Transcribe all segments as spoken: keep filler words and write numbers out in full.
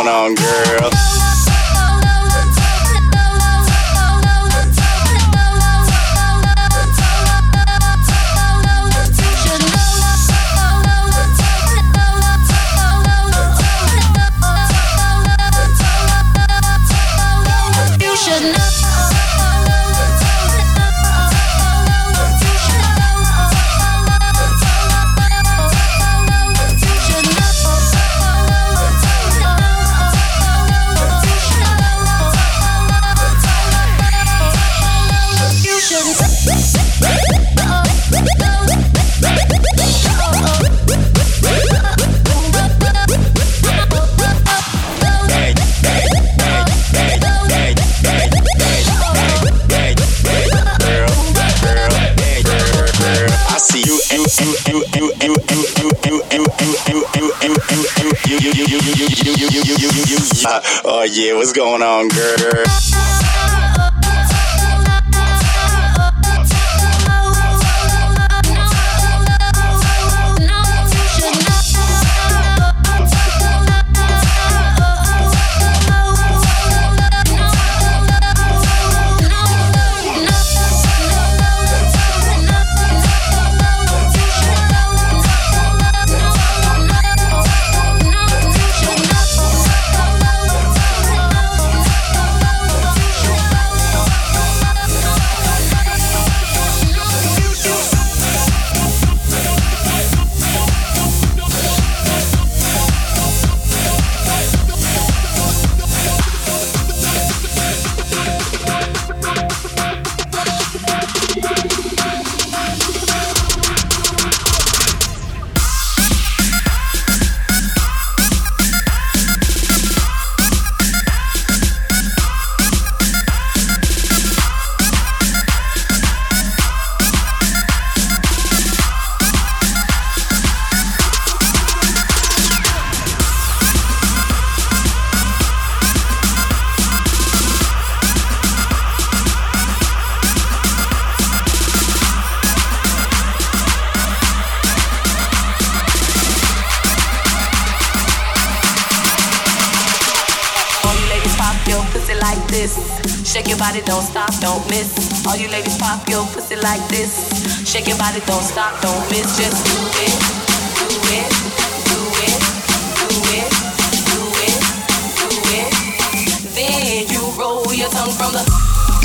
going on, girl? Oh yeah, what's going on, girl? Shake your body, don't stop, don't miss. All you ladies pop your pussy like this. Shake your body, don't stop, don't miss. Just do it, do it, do it, do it, do it, do it. Then you roll your tongue from the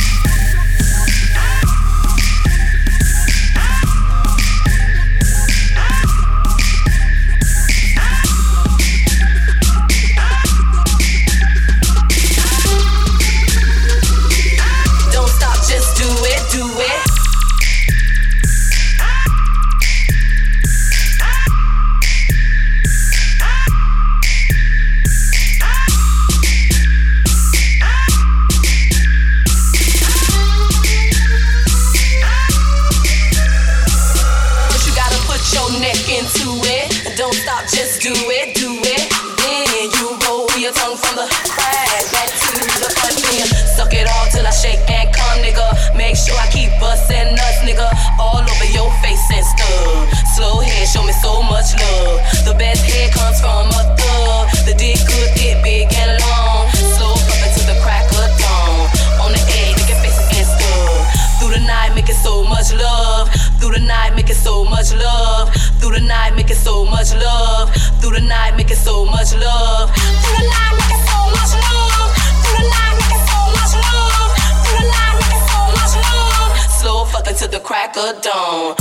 dawn.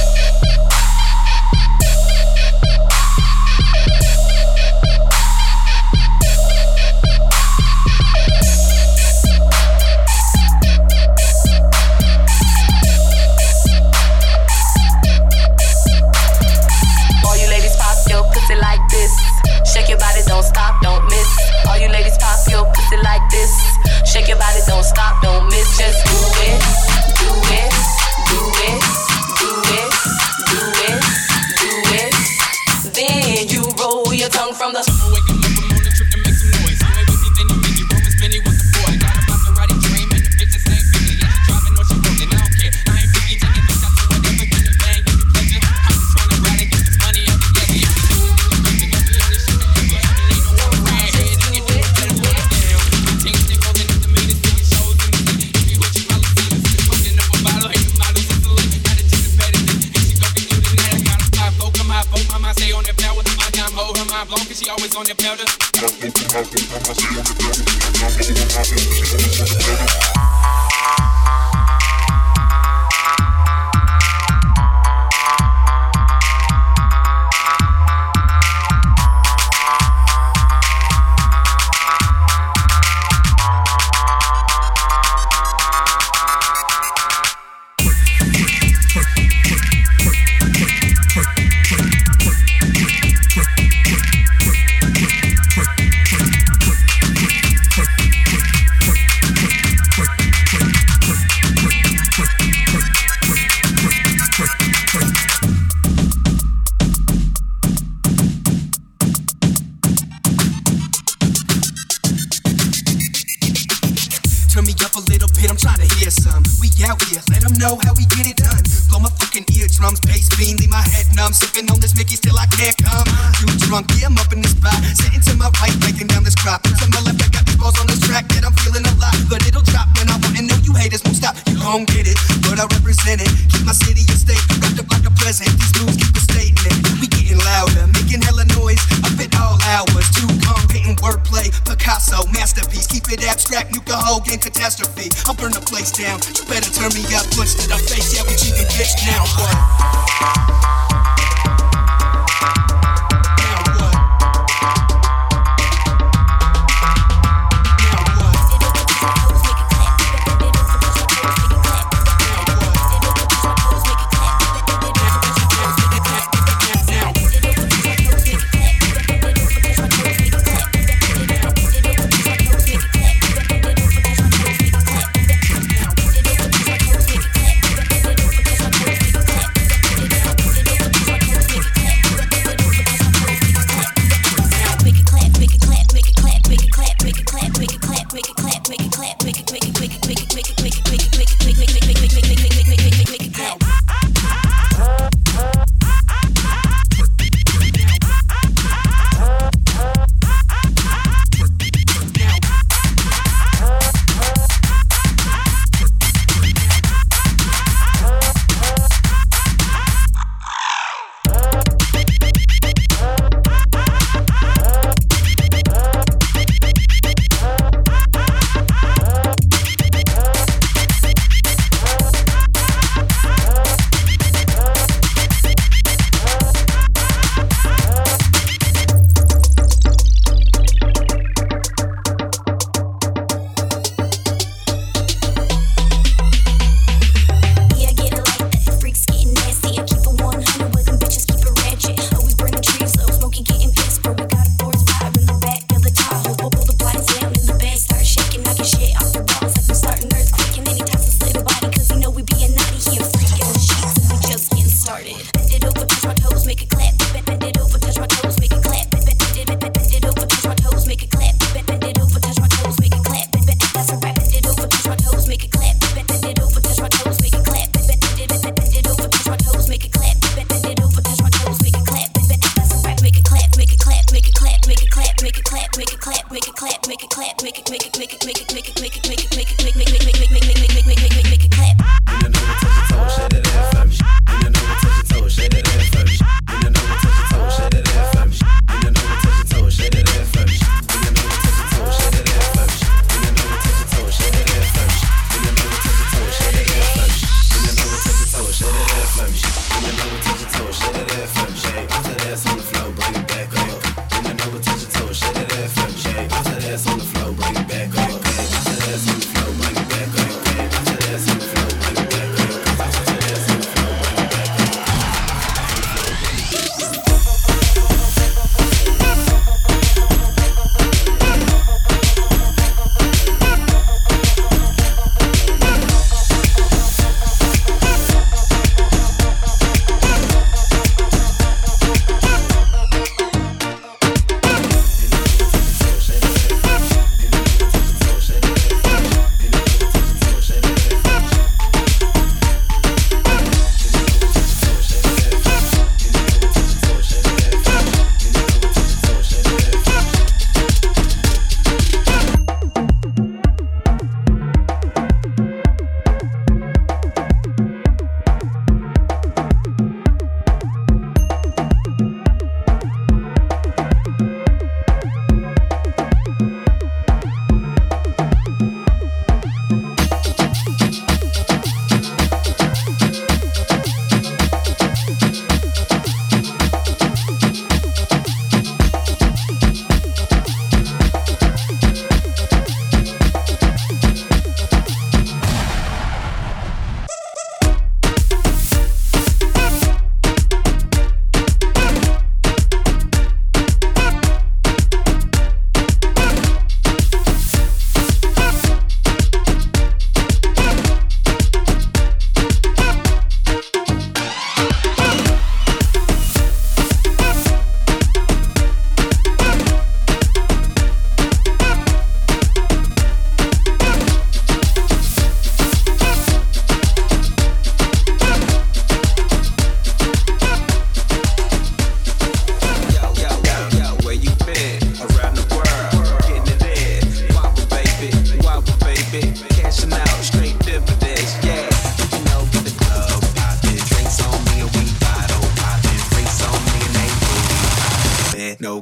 All you ladies pop your pussy like this. Shake your body, don't stop, don't miss. All you ladies pop your pussy like this. Shake your body, don't stop, don't miss. Just do it, do it, do it, do it.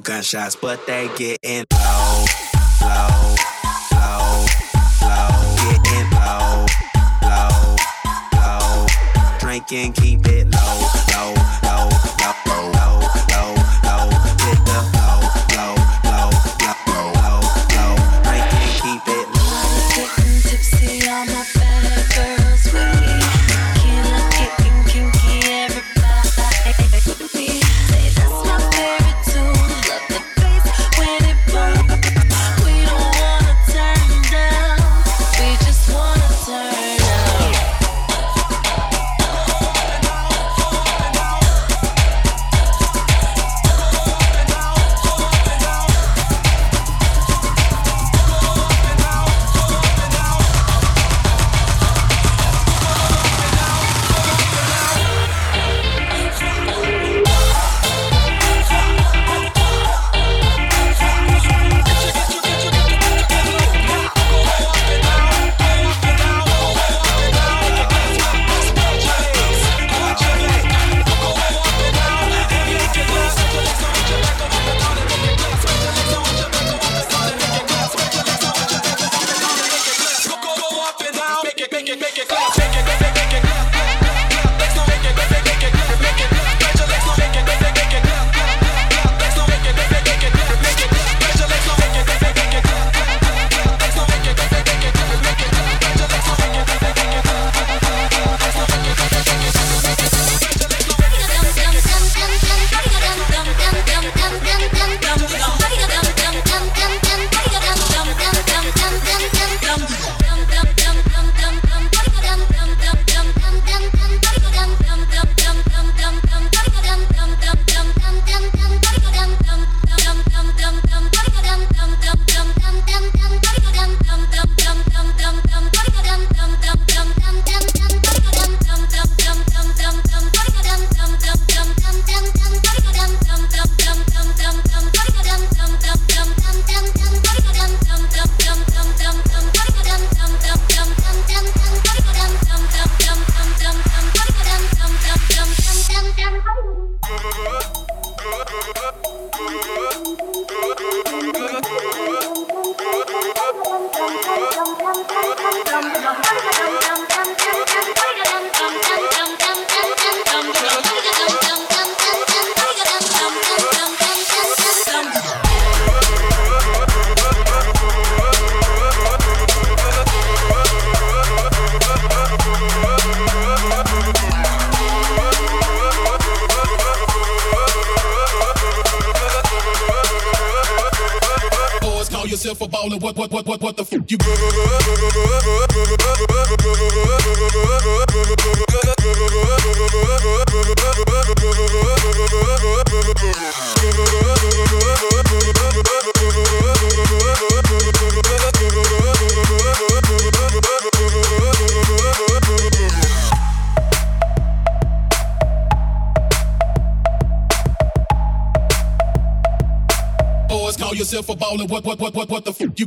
gunshots, but they getting low, low, low, low, getting low, low, low. Drinking, keep it low, low, low, low, low, low, low, low. Hit the low, low, low, low, low, low. Drinking, keep it low. Getting tipsy, all my bad girls with me. Killer, kicking, kinky, everybody. That's my favorite tune. Love the bass when it booms. We don't wanna turn down. We just wanna turn up. Yourself a baller, what, what, what, what, what the fuck you? Boys, call yourself a baller, what, what, what, what, what the fuck you?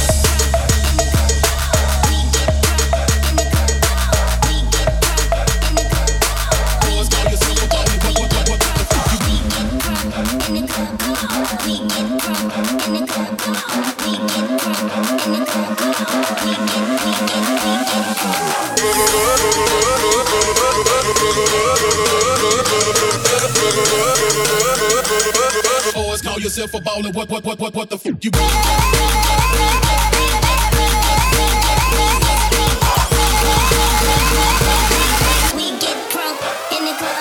Boys, call yourself a baller, what, what, what, what, what the fuck you? We get drunk in the club.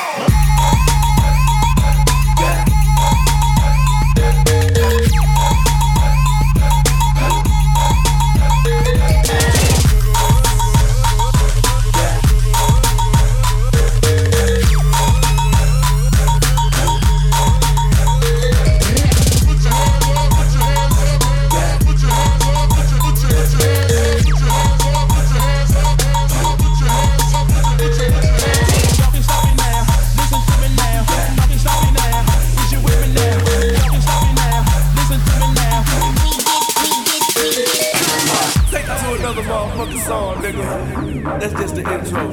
That's just the intro.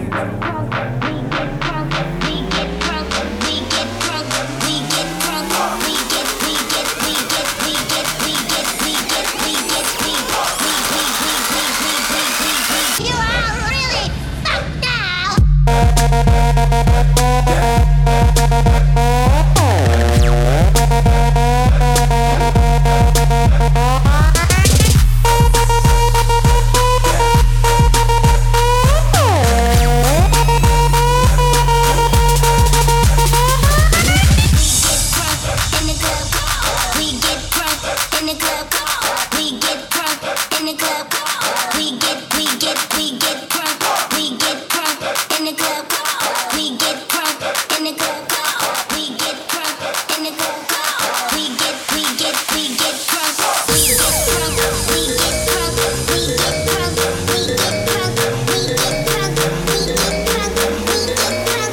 club. We get, we get, we get drunk. We get drunk in the club. We get drunk in the club. We get drunk in the club. We get, we get, we get drunk. We get drunk. We get drunk. We get drunk. We get drunk. We get drunk. We get drunk. We get drunk.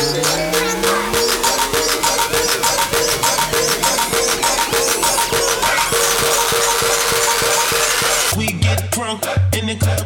We get drunk in the club.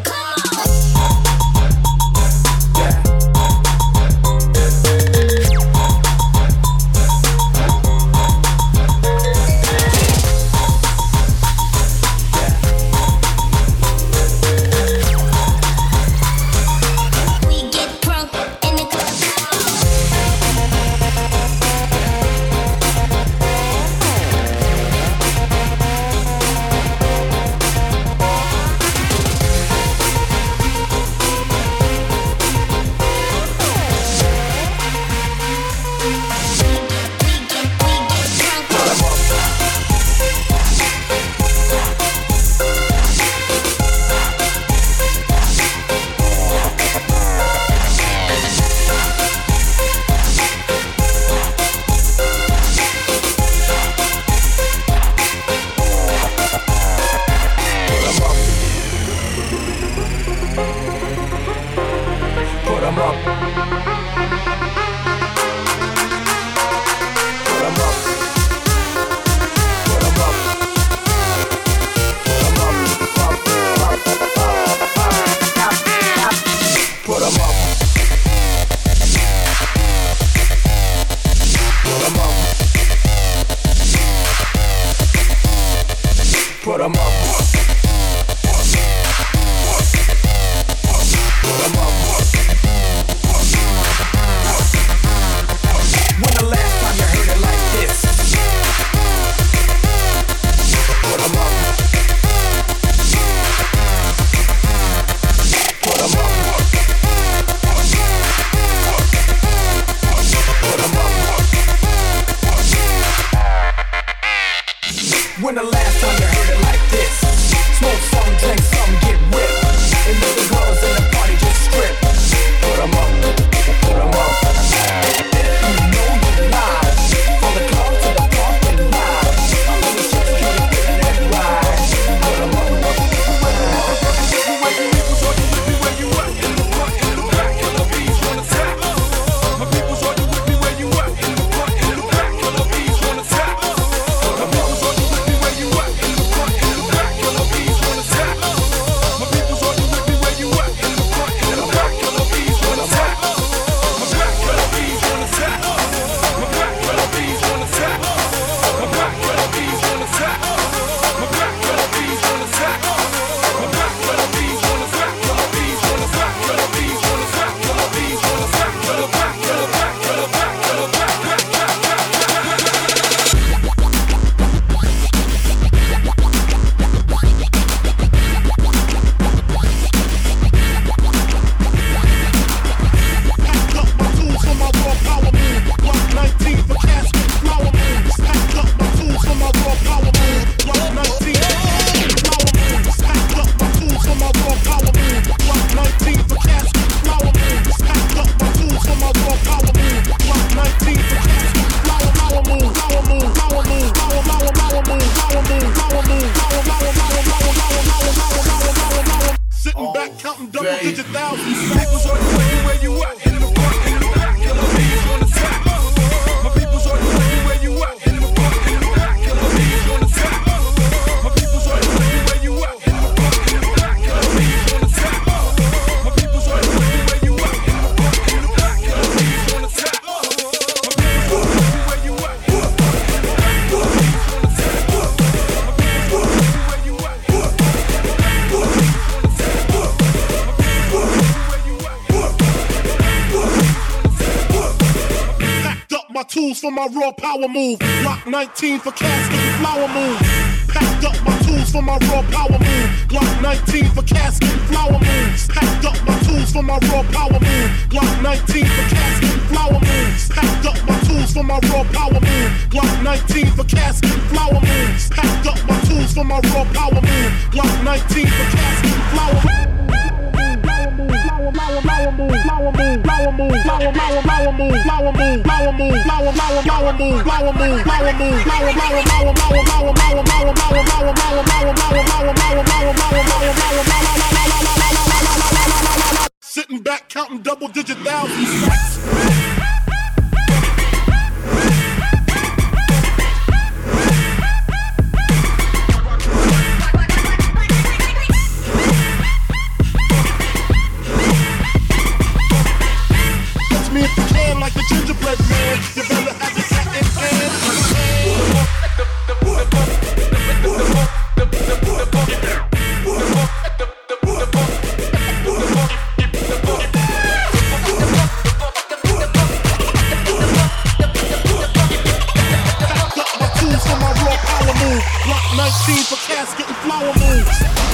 Put 'em up. When the last time you heard it like this? Put 'em up. Put 'em up. Put 'em up. When the last time you heard it like this? Smoke some, drink some, get ripped. And if the girls in the party just strip. Put 'em up, put 'em up. If you know you live, from the club to the parking lot. All of the chicks keep getting that ride. Put 'em up. My people's all you with me where you at? In the front, in the back, in the beach on the top. My people's all you with me where you at? In the front, in the back, in the beach on the top. My people's all you with me where you at? In the front, in the back, in the beach on the top. My people's all you with me where you at? In the front, in the back, in the beach on the top. My back, in the beach on the top. My back, in the beach on the top. My back, in the beach on the top. My back, in the beach on the top. My back, in the beach on the back, in the beach on the back, in the beach on the back, in the beach on the back, in the back, in the back, in the back, in the back, back, back, sitting back counting double digit thousands. People's all you with me where you at? In the front, in the back, in the beach on the top. My people's all you with me where you at? In the front, in the back, in the beach on the top. My people's all you with me where you at? In the front, in the back, in the beach on the top. My people's all you with me where you at? In the front, in the back, in the beach on the top. My people's all you with me where you at? In the front, in the back, in the beach on the top. My people's all you with me where you at? In the front, in the back, in the beach on the top. Packed up my tools for my raw power move. Block nineteen for casket and flower moon. Packed up my tools for my raw power move. Block nineteen for casket and flower moons. Packed up my tools for my raw power move. Block nineteen for casket and flower moons. Packed up my tools for my raw power move. Block nineteen for casket and flower moons. Packed up my tools for for my raw power move. Block nineteen for casket and flower. Sitting back counting double digit thousands. Me if you can, like the gingerbread man. You better have your hat in hand. Got my tools for my raw power move. Block nineteen for casket and flower moves.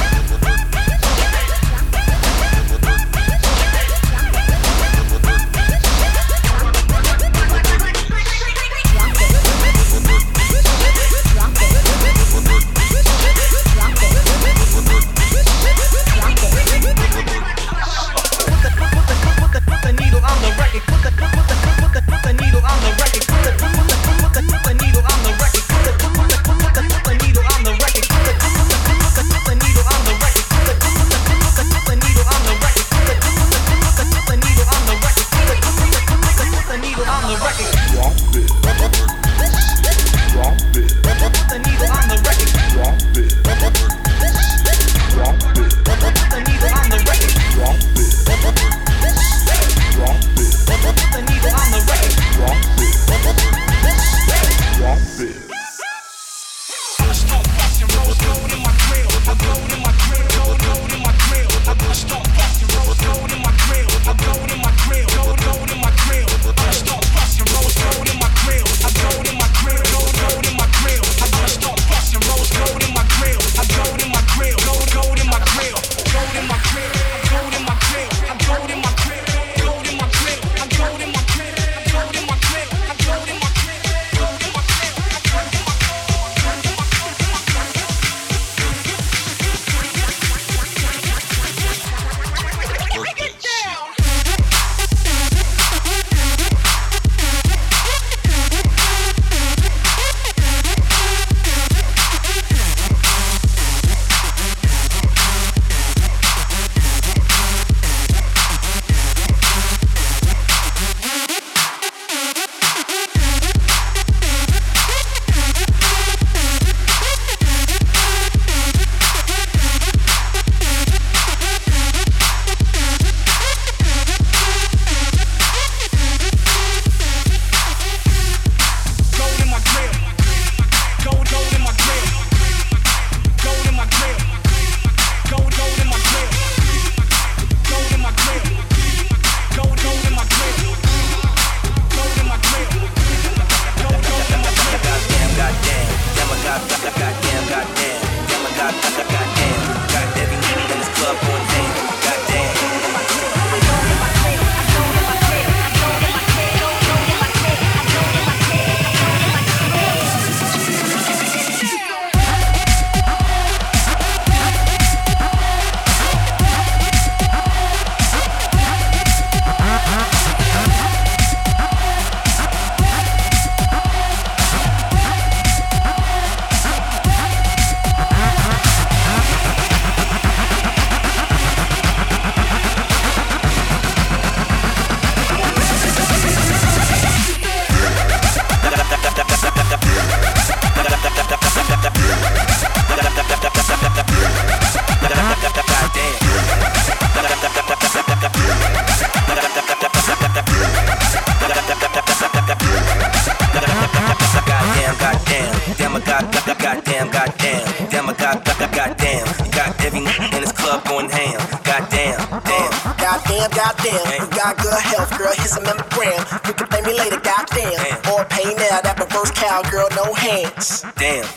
Goddamn, goddamn, damn, I got, got, goddamn. You got every in this club going ham. Goddamn, damn. Goddamn, goddamn, you got good health, girl. Here's a mammogram. You can pay me later, goddamn. Damn. Or pay now, that reverse cowgirl, no hands. Damn.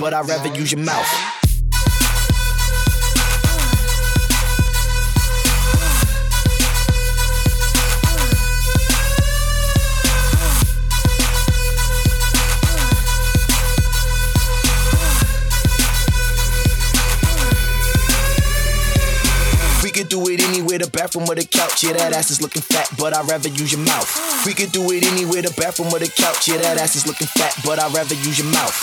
but I'd rather use your mouth. We could do it anywhere, the bathroom or the couch. Yeah, that ass is looking fat, but I'd rather use your mouth. We could do it anywhere, the bathroom or the couch. Yeah, that ass is looking fat, but I'd rather use your mouth.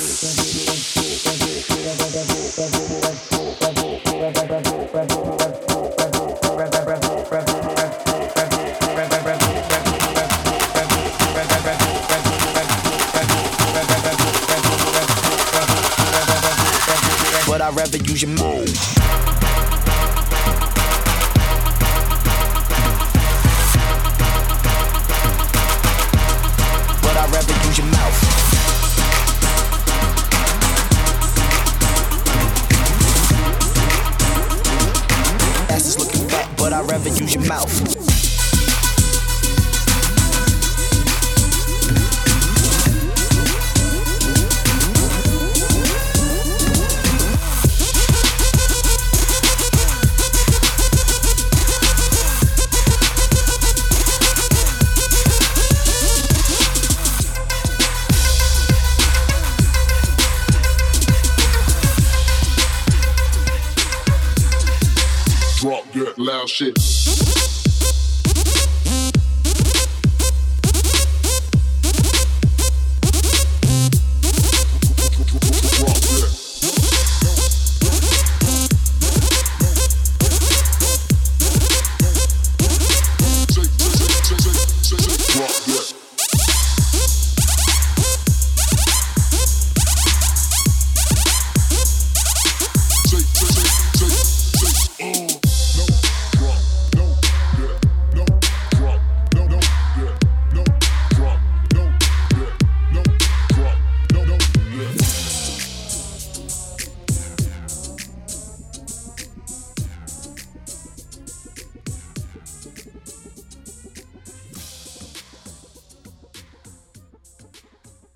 But I'd rather use your mouth. I'd rather use your mouth. Ass is looking fat, but I'd rather use your mouth. Drop that loud shit.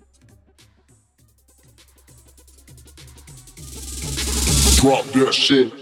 Drop that shit.